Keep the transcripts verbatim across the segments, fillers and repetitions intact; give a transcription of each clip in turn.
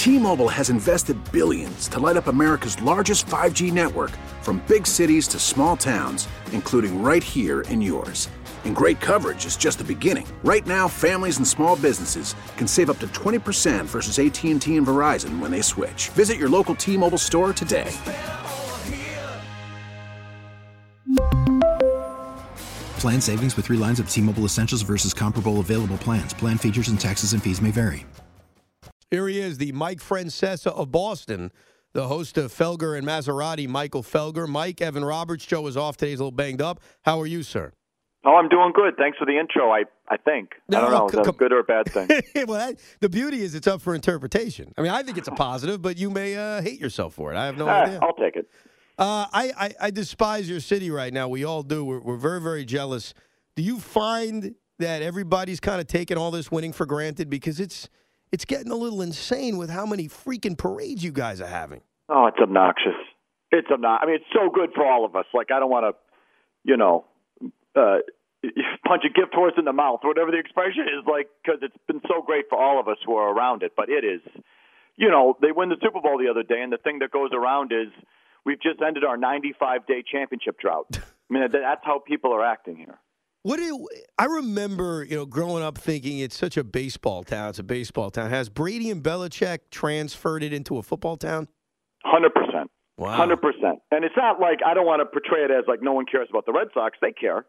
T-Mobile has invested billions to light up America's largest five G network, from big cities to small towns, including right here in yours. And great coverage is just the beginning. Right now, families and small businesses can save up to twenty percent versus A T and T and Verizon when they switch. Visit your local T-Mobile store today. Plan savings with three lines of T-Mobile Essentials versus comparable available plans. Plan features and taxes and fees may vary. Here he is, the Mike Francesa of Boston, the host of Felger and Maserati, Michael Felger. Mike, Evan Roberts, Joe is off today. He's a little banged up. How are you, sir? Oh, I'm doing good. Thanks for the intro, I I think. No, I don't know. c- Is that c- a good or a bad thing? well, that, the beauty is it's up for interpretation. I mean, I think it's a positive, but you may uh, hate yourself for it. I have no Ah, idea. I'll take it. Uh, I, I, I despise your city right now. We all do. We're, we're very, very jealous. Do you find that everybody's kind of taking all this winning for granted? Because it's it's getting a little insane with how many freaking parades you guys are having. Oh, it's obnoxious. It's obnoxious. I mean, it's so good for all of us. Like, I don't want to, you know, uh, punch a gift horse in the mouth, whatever the expression is, like, because it's been so great for all of us who are around it. But it is, you know, they win the Super Bowl the other day, and the thing that goes around is we've just ended our ninety-five day championship drought. I mean, that's how people are acting here. What do you, I remember, you know, growing up thinking it's such a baseball town. It's a baseball town. Has Brady and Belichick transferred it into a football town? one hundred percent. Wow. one hundred percent. And it's not like, I don't want to portray it as like no one cares about the Red Sox. They care.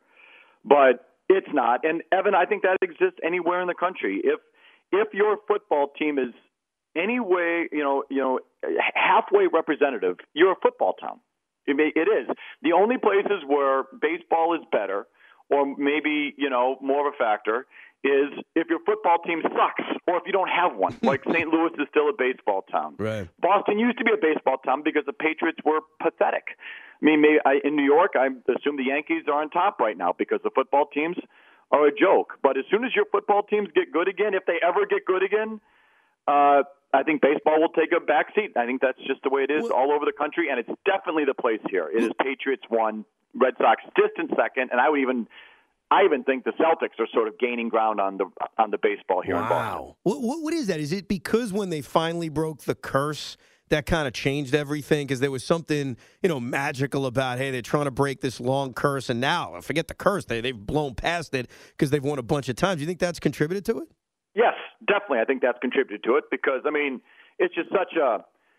But it's not. And, Evan, I think that exists anywhere in the country. If if your football team is any way, you know, you know, halfway representative, you're a football town. It, may, it is. The only places where baseball is better, or maybe, you know, more of a factor, is if your football team sucks or if you don't have one. Like Saint Louis is still a baseball town. Right. Boston used to be a baseball town because the Patriots were pathetic. I mean, maybe I, in New York, I assume the Yankees are on top right now because the football teams are a joke. But as soon as your football teams get good again, if they ever get good again, uh, I think baseball will take a backseat. I think that's just the way it is well, all over the country, and it's definitely the place here. It is Patriots one, Red Sox distant second, and I would even, I even think the Celtics are sort of gaining ground on the on the baseball here wow. in Boston. What, what is that? Is it because when they finally broke the curse, that kind of changed everything? Because there was something, you know, magical about, hey, they're trying to break this long curse, and now, forget the curse, they, they've blown past it because they've won a bunch of times. Do you think that's contributed to it? Yes, definitely. I think that's contributed to it because, I mean, it's just such a,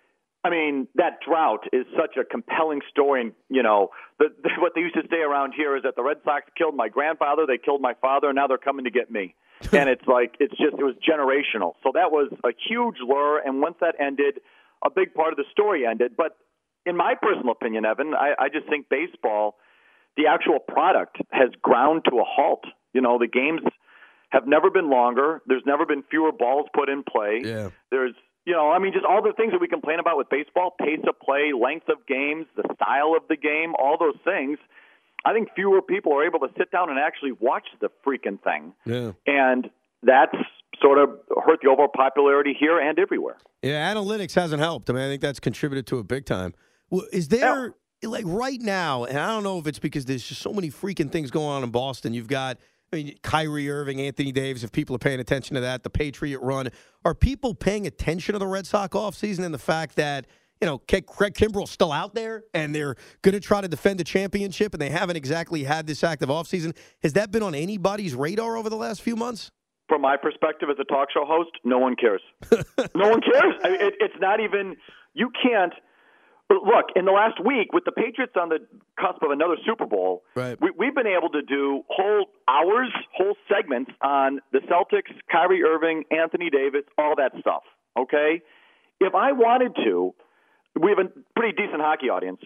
I mean, that drought is such a compelling story. And, you know, the, the, what they used to say around here is that the Red Sox killed my grandfather, they killed my father, and now they're coming to get me. And it's like, it's just, it was generational. So that was a huge lure. And once that ended, a big part of the story ended. But in my personal opinion, Evan, I, I just think baseball, the actual product has ground to a halt. You know, the games have never been longer. There's never been fewer balls put in play. Yeah. There's, you know, I mean, just all the things that we complain about with baseball, pace of play, length of games, the style of the game, all those things. I think fewer people are able to sit down and actually watch the freaking thing. Yeah. And that's sort of hurt the overall popularity here and everywhere. Yeah, analytics hasn't helped. I mean, I think that's contributed to it big time. Well, is there, yeah. like right now, and I don't know if it's because there's just so many freaking things going on in Boston. You've got, I mean, Kyrie Irving, Anthony Davis, if people are paying attention to that, the Patriot run. Are people paying attention to the Red Sox offseason and the fact that, you know, Craig Kimbrell's still out there and they're going to try to defend the championship and they haven't exactly had this active offseason? Has that been on anybody's radar over the last few months? From my perspective as a talk show host, no one cares. No one cares. I mean, it, it's not even – you can't – look, in the last week, with the Patriots on the cusp of another Super Bowl, right. we, we've been able to do whole hours, whole segments on the Celtics, Kyrie Irving, Anthony Davis, all that stuff, okay? If I wanted to, we have a pretty decent hockey audience,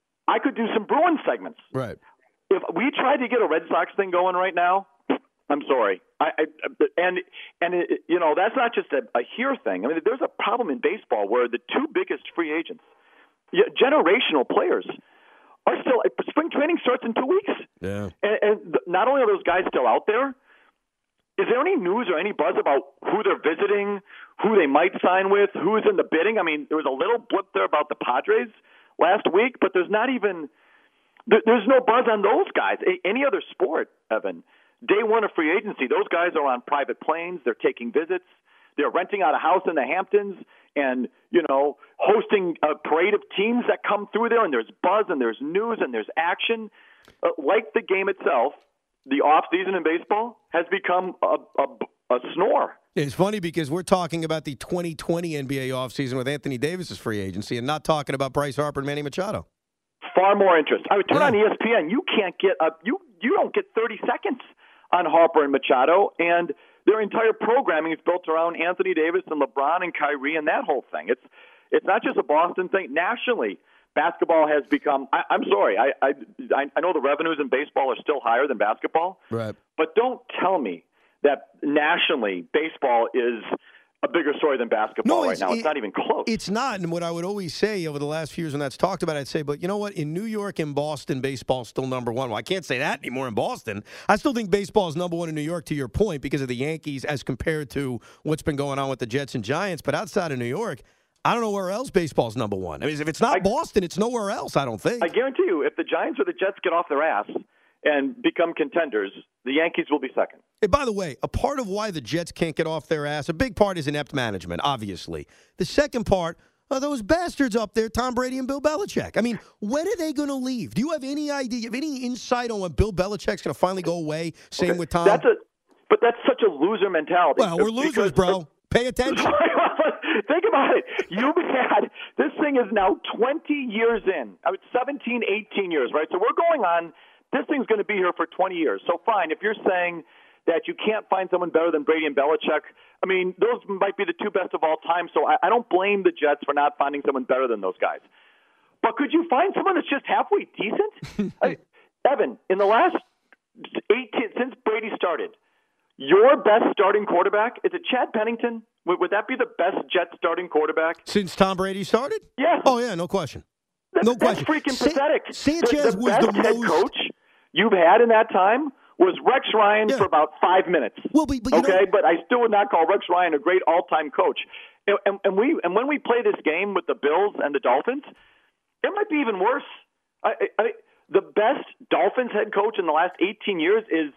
I could do some Bruins segments. Right. If we tried to get a Red Sox thing going right now, I'm sorry. I, I and and it, you know, that's not just a, a here thing. I mean, there's a problem in baseball where the two biggest free agents, generational players, are still. Spring training starts in two weeks. Yeah. And, and not only are those guys still out there, is there any news or any buzz about who they're visiting, who they might sign with, who's in the bidding? I mean, there was a little blip there about the Padres last week, but there's not even there, there's no buzz on those guys. Any other sport, Evan. Day one of free agency, those guys are on private planes. They're taking visits. they're renting out a house in the Hamptons and, you know, hosting a parade of teams that come through there, and there's buzz and there's news and there's action. Uh, like the game itself, the off season in baseball has become a, a, a snore. It's funny because we're talking about the twenty twenty N B A offseason with Anthony Davis's free agency and not talking about Bryce Harper and Manny Machado. Far more interest. I would turn yeah. on E S P N. You can't get a, you you don't get thirty seconds on Harper and Machado, and their entire programming is built around Anthony Davis and LeBron and Kyrie and that whole thing. It's it's not just a Boston thing. Nationally, basketball has become. I, I'm sorry. I, I I know the revenues in baseball are still higher than basketball. Right. But don't tell me that nationally baseball is a bigger story than basketball no, right now. It's it, not even close. It's not. And what I would always say over the last few years when that's talked about, I'd say, but you know what? In New York and Boston, baseball's still number one. Well, I can't say that anymore in Boston. I still think baseball is number one in New York, to your point, because of the Yankees as compared to what's been going on with the Jets and Giants. But outside of New York, I don't know where else baseball's number one. I mean, if it's not I, Boston, it's nowhere else, I don't think. I guarantee you, if the Giants or the Jets get off their ass and become contenders, the Yankees will be second. Hey, by the way, a part of why the Jets can't get off their ass, a big part is inept management, obviously. The second part are those bastards up there, Tom Brady and Bill Belichick. I mean, when are they going to leave? Do you have any idea, you have any insight on when Bill Belichick's going to finally go away? Same okay. with Tom? That's a, but that's such a loser mentality. Well, we're losers, bro. Pay attention. Think about it. You've had, this thing is now twenty years in. I mean, seventeen, eighteen years, right? So we're going on, this thing's going to be here for twenty years. So fine, if you're saying that you can't find someone better than Brady and Belichick, I mean, those might be the two best of all time. So I, I don't blame the Jets for not finding someone better than those guys. But could you find someone that's just halfway decent? I, Evan, in the last eighteen, since Brady started, your best starting quarterback, is it Chad Pennington? Would, would that be the best Jets starting quarterback? Since Tom Brady started? Yes. Oh, yeah, no question. That's, no that's question. freaking Sa- pathetic. Sanchez the, the was best the head most... coach you've had in that time was Rex Ryan yeah. for about five minutes. Well, but, but you okay, know... but I still would not call Rex Ryan a great all-time coach. And, and, and we and when we play this game with the Bills and the Dolphins, it might be even worse. I, I, the best Dolphins head coach in the last eighteen years is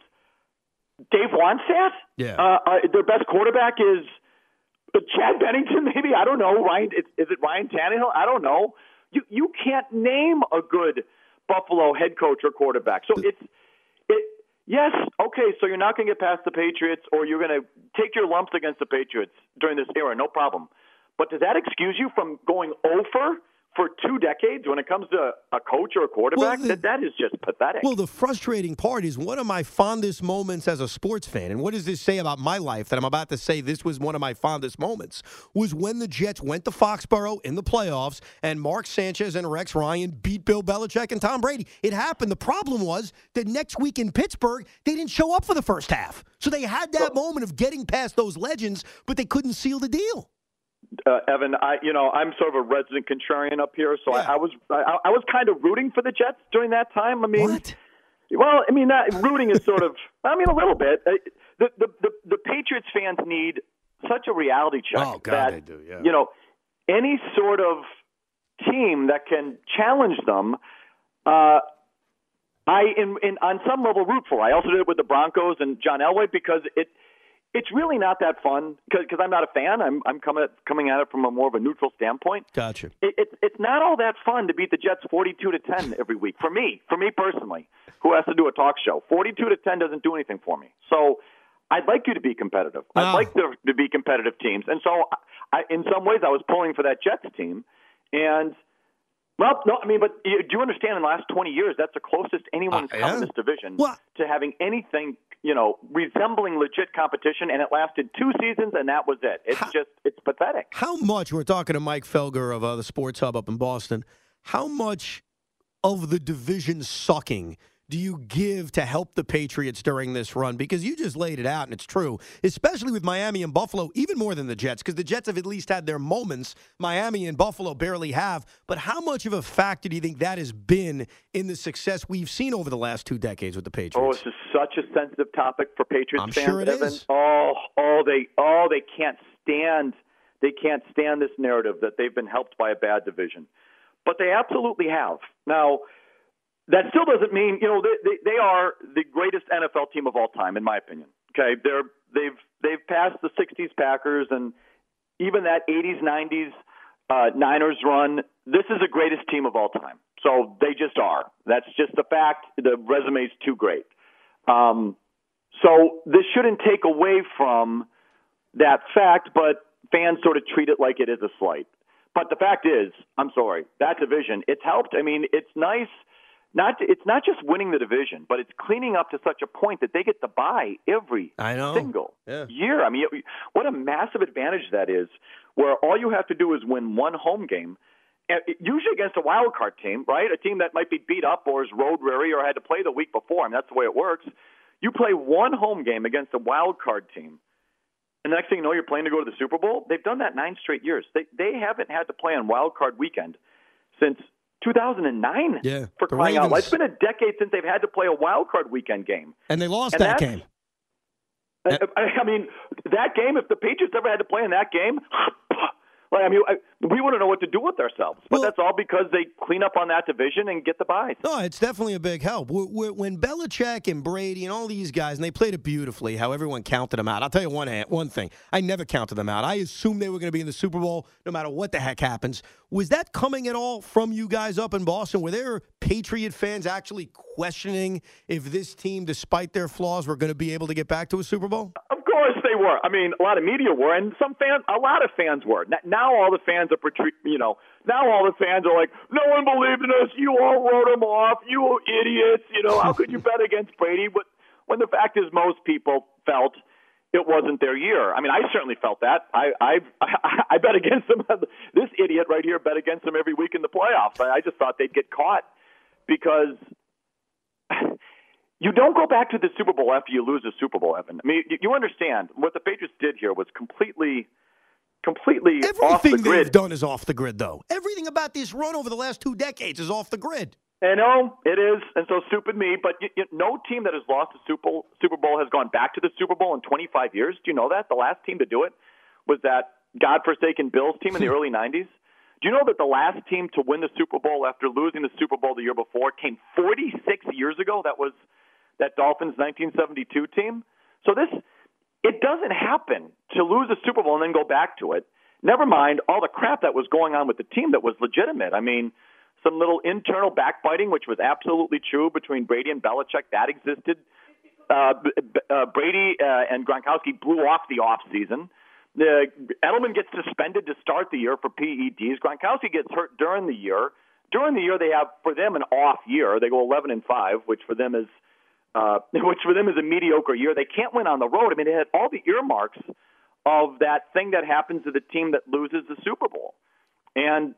Dave Wannstedt. Yeah. Uh, uh, their best quarterback is Chad Pennington, maybe. I don't know. Ryan, is, is it Ryan Tannehill? I don't know. You you can't name a good Buffalo head coach or quarterback. So it's it. Yes, okay. So you're not going to get past the Patriots, or you're going to take your lumps against the Patriots during this era. No problem. But does that excuse you from going over for two decades when it comes to a coach or a quarterback? Well, the, that, that is just pathetic. Well, the frustrating part is one of my fondest moments as a sports fan, and what does this say about my life that I'm about to say this was one of my fondest moments, was when the Jets went to Foxborough in the playoffs and Mark Sanchez and Rex Ryan beat Bill Belichick and Tom Brady. It happened. The problem was that next week in Pittsburgh, they didn't show up for the first half. So they had that well, moment of getting past those legends, but they couldn't seal the deal. Uh, Evan, I you know I'm sort of a resident contrarian up here, so yeah. I, I was I, I was kind of rooting for the Jets during that time. I mean, what? Well, I mean, that, rooting is sort of I mean a little bit. The the the, the Patriots fans need such a reality check oh, God, that they do, yeah. you know any sort of team that can challenge them. Uh, I in, in on some level root for. I also did it with the Broncos and John Elway because it. It's really not that fun because I'm not a fan. I'm I'm coming at, coming at it from a more of a neutral standpoint. Gotcha. It, it's it's not all that fun to beat the Jets forty-two to ten every week. For me, for me personally, who has to do a talk show, forty-two to ten doesn't do anything for me. So I'd like you to be competitive. Oh. I'd like there to be competitive teams. And so, I, in some ways, I was pulling for that Jets team. And well, no, I mean, but do you understand? In the last twenty years, that's the closest anyone's uh, come yeah. in this division well, to having anything, you know, resembling legit competition, and it lasted two seasons, and that was it. It's how, just, it's pathetic. How much, we're talking to Mike Felger of uh, the Sports Hub up in Boston, how much of the division sucking do you give to help the Patriots during this run? Because you just laid it out, and it's true, especially with Miami and Buffalo, even more than the Jets, because the Jets have at least had their moments. Miami and Buffalo barely have. But how much of a factor do you think that has been in the success we've seen over the last two decades with the Patriots? Oh, this is such a sensitive topic for Patriots I'm fans, sure it Evan. is. Oh, oh, they, oh, they can't stand, they can't stand this narrative that they've been helped by a bad division. But they absolutely have. Now, that still doesn't mean, you know, they, they, they are the greatest N F L team of all time, in my opinion. Okay, they're They've they've passed the sixties Packers and even that eighties, nineties uh, Niners run. This is the greatest team of all time. So they just are. That's just the fact. The resume is too great. Um, so this shouldn't take away from that fact, but fans sort of treat it like it is a slight. But the fact is, I'm sorry, that division, it's helped. I mean, it's nice. Not it's not just winning the division, but it's cleaning up to such a point that they get to buy every I know. single yeah. year. I mean, what a massive advantage that is, where all you have to do is win one home game, usually against a wild card team, right? A team that might be beat up or is road weary or had to play the week before. I mean, that's the way it works. You play one home game against a wild card team, and the next thing you know, you're playing to go to the Super Bowl. They've done that nine straight years. They they haven't had to play on wild card weekend since two thousand nine, yeah, for crying out loud. It's been a decade since they've had to play a wild card weekend game. And they lost and that game. I, I mean, that game, if the Patriots ever had to play in that game, like, I mean, I, we wouldn't know what to do with ourselves. But well, that's all because they clean up on that division and get the bye. No, it's definitely a big help. When Belichick and Brady and all these guys, and they played it beautifully, how everyone counted them out. I'll tell you one, one thing. I never counted them out. I assumed they were going to be in the Super Bowl no matter what the heck happens. Was that coming at all from you guys up in Boston? Were there Patriot fans actually questioning if this team, despite their flaws, were going to be able to get back to a Super Bowl? Of course they were. I mean, a lot of media were, and some fans, a lot of fans were. Now all the fans are, you know, now all the fans are like, no one believed in us. You all wrote them off. You idiots. You know, how could you bet against Brady? But when the fact is, most people felt it wasn't their year. I mean, I certainly felt that. I I I bet against them. This idiot right here bet against them every week in the playoffs. I just thought they'd get caught because you don't go back to the Super Bowl after you lose the Super Bowl, Evan. I mean, you understand what the Patriots did here was completely, completely off the grid. Everything they've done is off the grid, though. Everything about this run over the last two decades is off the grid. I know it is, and so stupid me. But you, you, no team that has lost a Super Bowl, Super Bowl has gone back to the Super Bowl in twenty-five years. Do you know that? The last team to do it was that godforsaken Bills team in the early nineties. Do you know that the last team to win the Super Bowl after losing the Super Bowl the year before came forty-six years ago? That was that Dolphins nineteen seventy-two team. So this, it doesn't happen to lose a Super Bowl and then go back to it. Never mind all the crap that was going on with the team that was legitimate. I mean, some little internal backbiting, which was absolutely true between Brady and Belichick. That existed. Uh, uh, Brady uh, and Gronkowski blew off the offseason. The Edelman gets suspended to start the year for P E Ds. Gronkowski gets hurt during the year. During the year, they have, for them, an off year. They go eleven and five, which for them is uh, which for them is a mediocre year. They can't win on the road. I mean, they had all the earmarks of that thing that happens to the team that loses the Super Bowl. And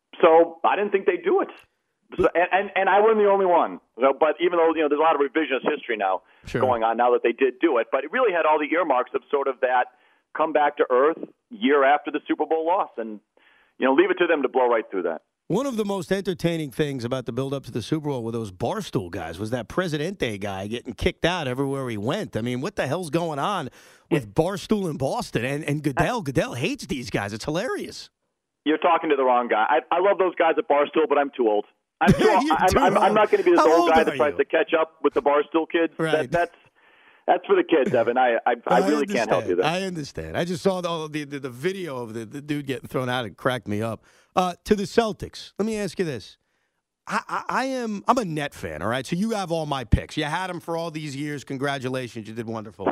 so I didn't think they'd do it. So, and, and, and I wasn't the only one. So, but even though, you know, there's a lot of revisionist history now sure. going on now that they did do it, but it really had all the earmarks of sort of that come back to earth year after the Super Bowl loss. And, you know, leave it to them to blow right through that. One of the most entertaining things about the build-up to the Super Bowl with those Barstool guys was that Presidente guy getting kicked out everywhere he went. I mean, what the hell's going on with Barstool in Boston? And, and Goodell, Goodell hates these guys. It's hilarious. You're talking to the wrong guy. I, I love those guys at Barstool, but I'm too old. I'm, too, I'm, too I'm, old. I'm not going to be this How old old guy that tries you? to catch up with the Barstool kids. Right. That, that's that's for the kids, Evan. I I, I, I really can't help you there. I understand. I just saw the the, the, the video of the, the dude getting thrown out. It cracked me up. Uh, to the Celtics, let me ask you this. I, I, I am I'm a Net fan, all right? So you have all my picks. You had them for all these years. Congratulations. You did wonderful.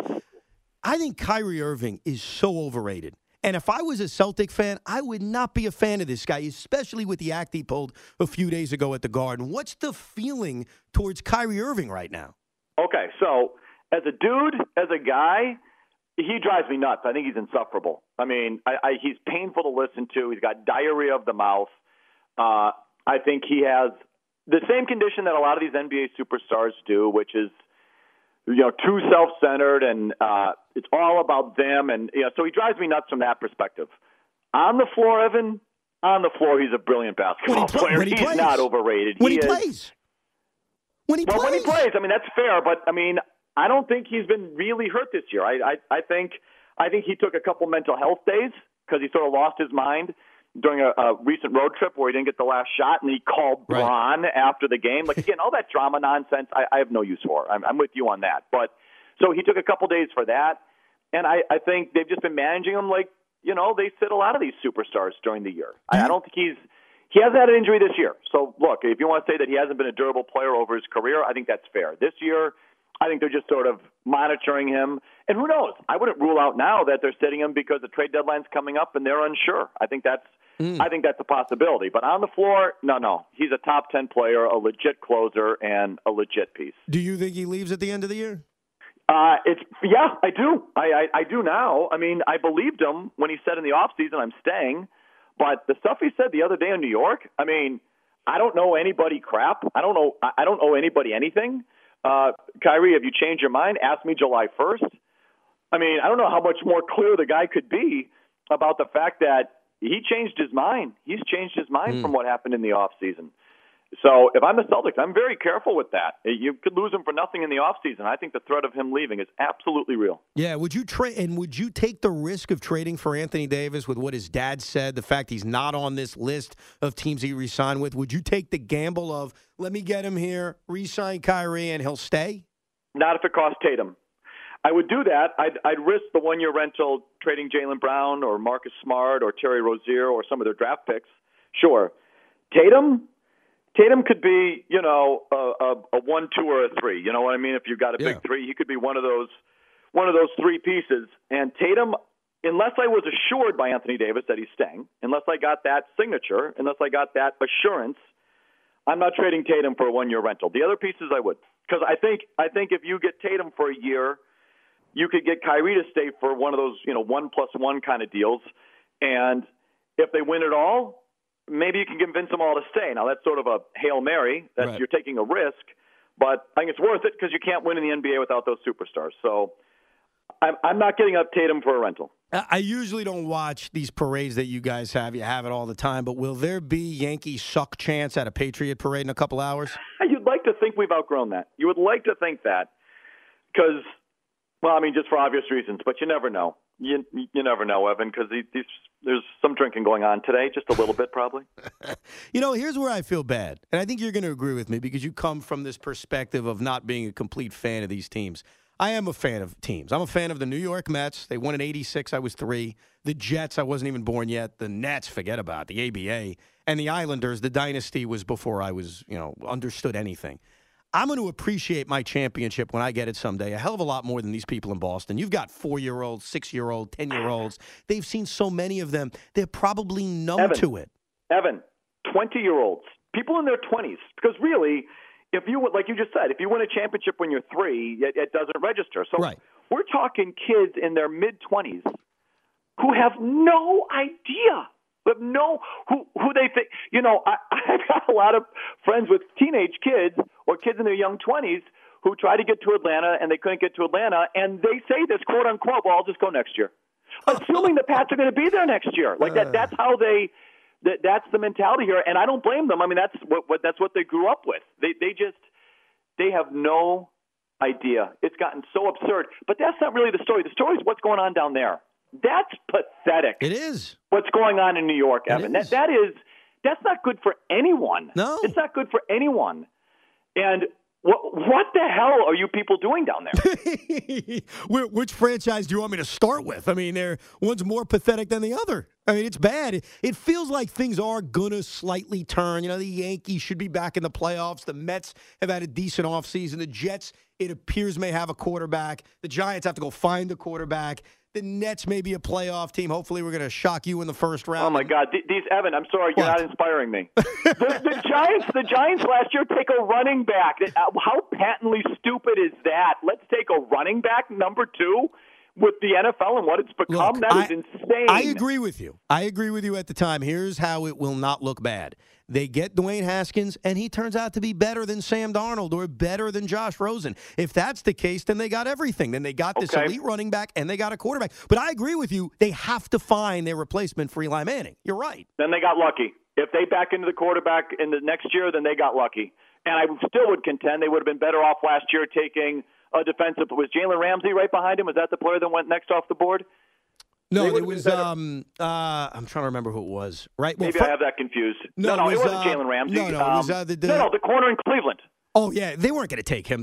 I think Kyrie Irving is so overrated. And if I was a Celtic fan, I would not be a fan of this guy, especially with the act he pulled a few days ago at the Garden. What's the feeling towards Kyrie Irving right now? Okay, so as a dude, as a guy, he drives me nuts. I think he's insufferable. I mean, I, I, he's painful to listen to. He's got diarrhea of the mouth. Uh, I think he has the same condition that a lot of these N B A superstars do, which is, you know, too self-centered, and uh, it's all about them. And, you know, so he drives me nuts from that perspective. On the floor, Evan, on the floor, he's a brilliant basketball play, player. when he he's plays. not overrated. When he, he plays. When he well, plays. when he plays, I mean, that's fair, but, I mean, I don't think he's been really hurt this year. I, I, I think I think he took a couple mental health days because he sort of lost his mind during a, a recent road trip where he didn't get the last shot, and he called Right. Bron after the game. Like, again, all that drama nonsense, I, I have no use for. I'm, I'm with you on that. But so he took a couple days for that. And I, I think they've just been managing him like, you know, they sit a lot of these superstars during the year. I, I don't think he's – he hasn't had an injury this year. So, look, if you want to say that he hasn't been a durable player over his career, I think that's fair. This year, I think they're just sort of monitoring him. And who knows? I wouldn't rule out now that they're sitting him because the trade deadline's coming up and they're unsure. I think that's mm. I think that's a possibility. But on the floor, no, no. He's a top ten player, a legit closer, and a legit piece. Do you think he leaves at the end of the year? Uh, it's yeah, I do. I, I, I do now. I mean, I believed him when he said in the offseason, I'm staying. But the stuff he said the other day in New York, I mean, I don't know anybody crap. I don't know. I don't owe anybody anything. Uh, Kyrie, have you changed your mind? Ask me July first. I mean, I don't know how much more clear the guy could be about the fact that he changed his mind. He's changed his mind mm. from what happened in the offseason. So if I'm the Celtics, I'm very careful with that. You could lose him for nothing in the offseason. I think the threat of him leaving is absolutely real. Yeah, would you trade and would you take the risk of trading for Anthony Davis with what his dad said, the fact he's not on this list of teams he re-signed with? Would you take the gamble of, let me get him here, re-sign Kyrie, and he'll stay? Not if it costs Tatum. I would do that. I'd, I'd risk the one-year rental trading Jaylen Brown or Marcus Smart or Terry Rozier or some of their draft picks. Sure. Tatum... Tatum could be, you know, a, a, a one, two, or a three. You know what I mean? If you've got a yeah. big three, he could be one of those, one of those three pieces. And Tatum, unless I was assured by Anthony Davis that he's staying, unless I got that signature, unless I got that assurance, I'm not trading Tatum for a one-year rental. The other pieces I would, because I think I think if you get Tatum for a year, you could get Kyrie to stay for one of those, you know, one plus one kind of deals. And if they win it all, maybe you can convince them all to stay. Now, that's sort of a Hail Mary. That right. You're taking a risk, but I think it's worth it because you can't win in the N B A without those superstars. So I'm, I'm not getting up Tatum for a rental. I usually don't watch these parades that you guys have. You have it all the time. But will there be Yankee suck chants at a Patriot parade in a couple hours? You'd like to think we've outgrown that. You would like to think that because, well, I mean, just for obvious reasons, but you never know. You you never know, Evan, because there's some drinking going on today, just a little bit probably. You know, here's where I feel bad, and I think you're going to agree with me because you come from this perspective of not being a complete fan of these teams. I am a fan of teams. I'm a fan of the New York Mets. They won in eighty-six. I was three. The Jets, I wasn't even born yet. The Nets, forget about it. The A B A. And the Islanders, the dynasty was before I was, you know, understood anything. I'm going to appreciate my championship when I get it someday a hell of a lot more than these people in Boston. You've got four-year-olds, six-year-olds, ten-year-olds. They've seen so many of them. They're probably numb Evan, to it. Evan, twenty-year-olds, people in their twenties. Because really, if you like you just said, if you win a championship when you're three, it, it doesn't register. So right. We're talking kids in their mid-twenties who have no idea. But no, who who they think, you know, I, I've got a lot of friends with teenage kids or kids in their young twenties who try to get to Atlanta and they couldn't get to Atlanta, and they say this, quote unquote, well, I'll just go next year. Assuming the Pats are going to be there next year. Like that that's how they that that's the mentality here, and I don't blame them. I mean, that's what, what that's what they grew up with. They they just they have no idea. It's gotten so absurd. But that's not really the story. The story is what's going on down there. That's pathetic. It is. What's going on in New York, Evan. That, that is, that's not good for anyone. No. It's not good for anyone. And what, what the hell are you people doing down there? Which franchise do you want me to start with? I mean, they're, one's more pathetic than the other. I mean, it's bad. It feels like things are going to slightly turn. You know, the Yankees should be back in the playoffs. The Mets have had a decent offseason. The Jets, it appears, may have a quarterback. The Giants have to go find a quarterback. The Nets may be a playoff team. Hopefully, we're going to shock you in the first round. Oh my God, these Evan! I'm sorry, you're what? not inspiring me. the, the Giants, the Giants last year take a running back. How patently stupid is that? Let's take a running back number two with the N F L and what it's become. Look, that I, is insane. I agree with you. I agree with you at the time. Here's how it will not look bad. They get Dwayne Haskins, and he turns out to be better than Sam Darnold or better than Josh Rosen. If that's the case, then they got everything. Then they got this okay. elite running back, and they got a quarterback. But I agree with you. They have to find their replacement for Eli Manning. You're right. Then they got lucky. If they back into the quarterback in the next year, then they got lucky. And I still would contend they would have been better off last year taking a defensive. Was Jalen Ramsey right behind him? Was that the player that went next off the board? No, it was, um, uh, I'm trying to remember who it was. Right? Well, Maybe for, I have that confused. No, no, no it, was, it wasn't uh, Jalen Ramsey. No, no, um, it was uh, the, the, no, no, the corner in Cleveland. Oh, yeah. They weren't going to take him, though.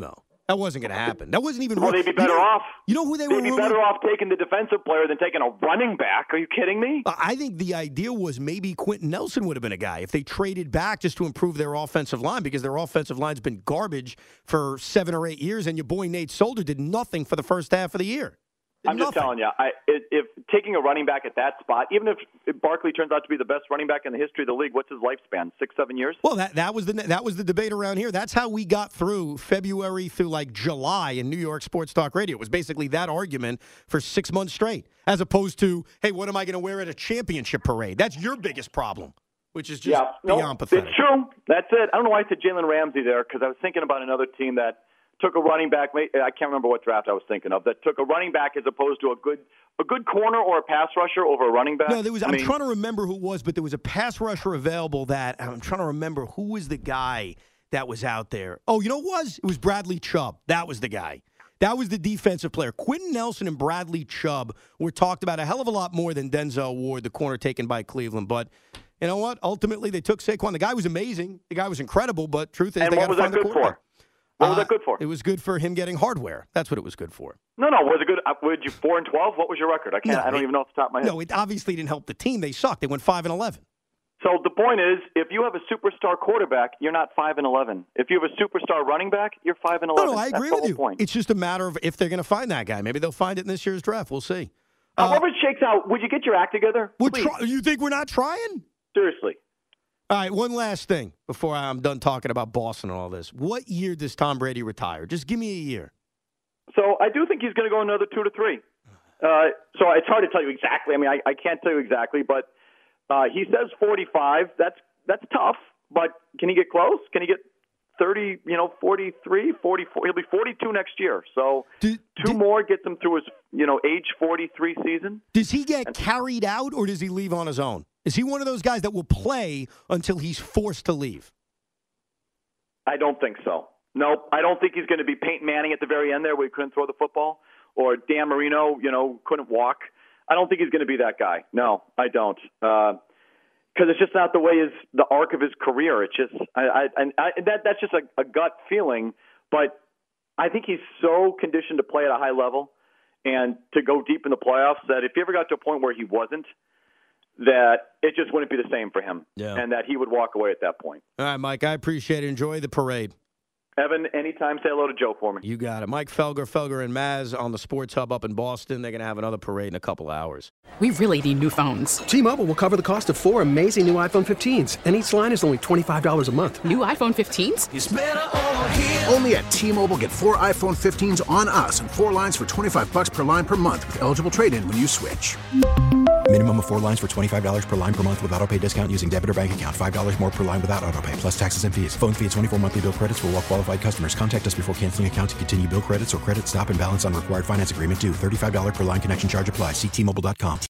That wasn't going to happen. That wasn't even. Well, they'd be better you know, off. You know who they they'd were? They'd be rumored? better off taking the defensive player than taking a running back. Are you kidding me? I think the idea was maybe Quentin Nelson would have been a guy if they traded back just to improve their offensive line, because their offensive line's been garbage for seven or eight years, and your boy Nate Solder did nothing for the first half of the year. I'm Nothing. just telling you, I, if, if taking a running back at that spot, even if, if Barkley turns out to be the best running back in the history of the league, what's his lifespan? Six, seven years? Well, that that was the that was the debate around here. That's how we got through February through like July in New York Sports Talk Radio. It was basically that argument for six months straight, as opposed to, hey, what am I going to wear at a championship parade? That's your biggest problem, which is just yeah, no, beyond pathetic. It's true. That's it. I don't know why I said Jalen Ramsey there, because I was thinking about another team that took a running back. I can't remember what draft I was thinking of. That took a running back as opposed to a good a good corner or a pass rusher over a running back. No, there was. I I'm mean, trying to remember who it was, but there was a pass rusher available. That I'm trying to remember who was the guy that was out there. Oh, you know what it was? It was Bradley Chubb. That was the guy. That was the defensive player. Quentin Nelson and Bradley Chubb were talked about a hell of a lot more than Denzel Ward, the corner taken by Cleveland. But you know what? Ultimately, they took Saquon. The guy was amazing. The guy was incredible. But truth is, and they got what to was find that the good quarterback. for? What was Uh, that good for? It was good for him getting hardware. That's what it was good for. No, no. Was it good? Uh, Would you four and twelve? What was your record? I can't. No, I don't it- even know off the top of my head. No, it obviously didn't help the team. They sucked. They went five and eleven. So the point is, if you have a superstar quarterback, you're not five and eleven. If you have a superstar running back, you're five and No, eleven. no, I That's agree the with whole you. Point. It's just a matter of if they're going to find that guy. Maybe they'll find it in this year's draft. We'll see. Uh, However it shakes out, would you get your act together? we're Please. try- you think we're not trying? Seriously. All right, one last thing before I'm done talking about Boston and all this. What year does Tom Brady retire? Just give me a year. So I do think he's going to go another two to three. Uh, so it's hard to tell you exactly. I mean, I, I can't tell you exactly, but uh, he says forty-five. That's that's tough, but can he get close? Can he get thirty, you know, forty-three, forty-four? He'll be forty-two next year. So Do- two do- more gets him through his, you know, age forty-three season. Does he get carried out or does he leave on his own? Is he one of those guys that will play until he's forced to leave? I don't think so. Nope. I don't think he's going to be Peyton Manning at the very end there where he couldn't throw the football, or Dan Marino, you know, couldn't walk. I don't think he's going to be that guy. No, I don't. Because uh, it's just not the way his the arc of his career. It's just I, I, and I, that that's just a, a gut feeling. But I think he's so conditioned to play at a high level and to go deep in the playoffs that if he ever got to a point where he wasn't, that it just wouldn't be the same for him, Yeah. and that he would walk away at that point. All right, Mike, I appreciate it. Enjoy the parade. Evan, anytime, say hello to Joe for me. You got it. Mike Felger, Felger and Maz on the Sports Hub up in Boston. They're going to have another parade in a couple hours. We really need new phones. T-Mobile will cover the cost of four amazing new iPhone fifteens, and each line is only twenty-five dollars a month. New iPhone fifteens? It's better over here. Only at T-Mobile, get four iPhone fifteens on us and four lines for twenty-five bucks per line per month with eligible trade-in when you switch. Minimum of four lines for twenty-five dollars per line per month with autopay discount using debit or bank account. five dollars more per line without autopay, plus taxes and fees. Phone fee at twenty-four monthly bill credits for well qualified customers. Contact us before canceling account to continue bill credits or credit stop and balance on required finance agreement due. thirty-five dollars per line connection charge applies. See T Mobile dot com.